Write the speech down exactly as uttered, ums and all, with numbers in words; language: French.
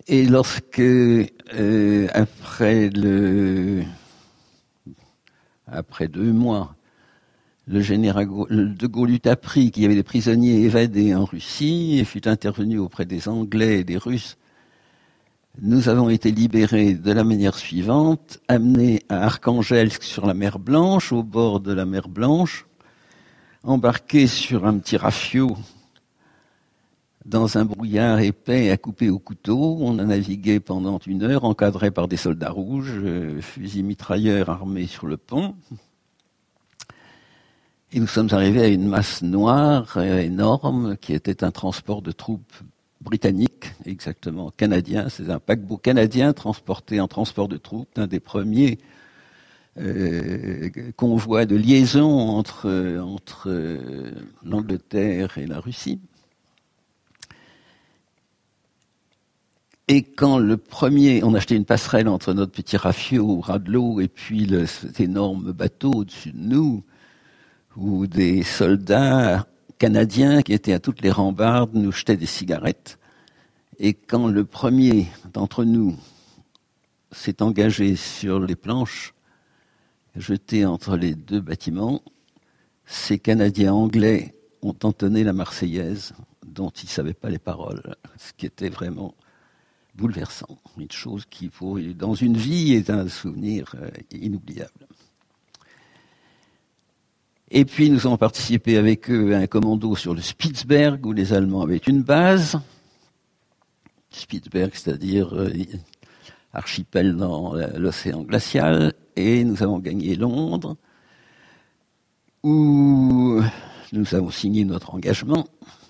Et lorsque, euh, après le, après deux mois, le général de Gaulle eut appris qu'il y avait des prisonniers évadés en Russie et fut intervenu auprès des Anglais et des Russes, nous avons été libérés de la manière suivante, amenés à Archangelsk sur la mer Blanche, au bord de la mer Blanche, embarqués sur un petit rafiot dans un brouillard épais à couper au couteau. On a navigué pendant une heure, encadré par des soldats rouges, euh, fusils mitrailleurs armés sur le pont. Et nous sommes arrivés à une masse noire euh, énorme qui était un transport de troupes britanniques, exactement canadien. C'est un paquebot canadien transporté en transport de troupes, un des premiers euh, convois de liaison entre, entre euh, l'Angleterre et la Russie. Et quand le premier, on achetait une passerelle entre notre petit rafiot au ras de l'eau et puis le, cet énorme bateau au-dessus de nous, où des soldats canadiens qui étaient à toutes les rambardes nous jetaient des cigarettes. Et quand le premier d'entre nous s'est engagé sur les planches, jeté entre les deux bâtiments, ces Canadiens anglais ont entonné la Marseillaise, dont ils ne savaient pas les paroles, ce qui était vraiment bouleversant. Une chose qui, pour, dans une vie, est un souvenir inoubliable. Et puis, nous avons participé avec eux à un commando sur le Spitzberg, où les Allemands avaient une base. Spitzberg, c'est-à-dire euh, archipel dans l'océan glacial. Et nous avons gagné Londres, où nous avons signé notre engagement.